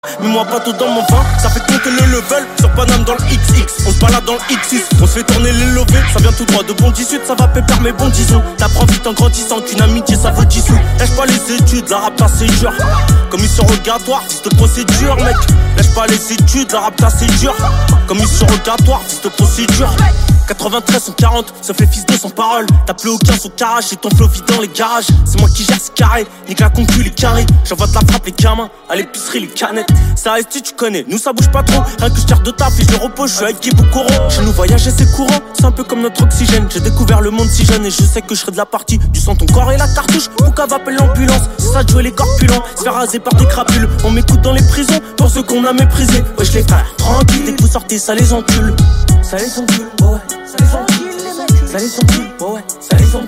Mets-moi pas tout dans mon vin, ça fait compter le level. Sur Paname dans le XX, on se balade dans le X6. On se fait tourner les lovés, ça vient tout droit de bon 18. Ça va pépère mais bon disons. T'apprends vite en grandissant qu'une amitié ça vaut 10 sous. Lâche pas les études, la rap c'est dur. Commission rogatoire, fils de procédure mec. Lâche pas les études, la rap c'est dur. Commission rogatoire, fils de procédure. 93 140, sauf les fils de sans parole. T'as plus aucun son carrage et ton flow vide dans les garages. C'est moi qui gère ce carré, nique la concu les carrés. J'envoie de la frappe les gamins, à l'épicerie les canettes. Ça reste tu connais, nous ça bouge pas trop. Rien que je tire de taf et je le repose, je suis avec Guy Boucoron. Chez nous voyager c'est courant, c'est un peu comme notre oxygène. J'ai découvert le monde si jeune et je sais que je serai de la partie. Du sang ton corps et la cartouche, Boucave appelle l'ambulance. C'est ça de jouer les corpulents, se faire raser par des crapules. On m'écoute dans les prisons, pour ceux qu'on a méprisés. Wesh les frères, tranquille, dès que vous sortez ça les encule. Ça les encule, ouais, ça les encule. Ça les encule, ouais, ça les encule.